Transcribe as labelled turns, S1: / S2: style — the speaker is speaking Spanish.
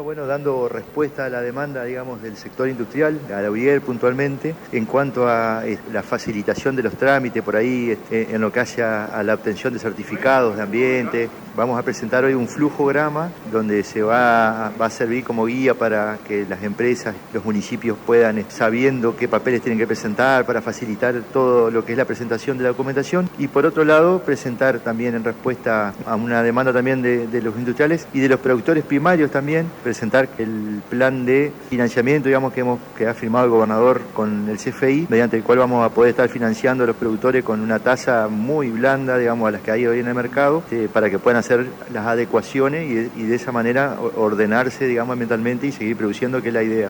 S1: Bueno, dando respuesta a la demanda, digamos, del sector industrial, a la UIER puntualmente, en cuanto a la facilitación de los trámites por ahí, en lo que hace a la obtención de certificados de ambiente. Vamos a presentar hoy un flujograma donde se va a servir como guía para que las empresas, los municipios puedan, sabiendo qué papeles tienen que presentar para facilitar todo lo que es la presentación de la documentación. Y por otro lado, presentar también en respuesta a una demanda también de los industriales y de los productores primarios también, presentar el plan de financiamiento, digamos, que ha firmado el gobernador con el CFI, mediante el cual vamos a poder estar financiando a los productores con una tasa muy blanda, digamos, a las que hay hoy en el mercado, para que puedan hacer las adecuaciones y de esa manera ordenarse, digamos, ambientalmente y seguir produciendo, que es la idea.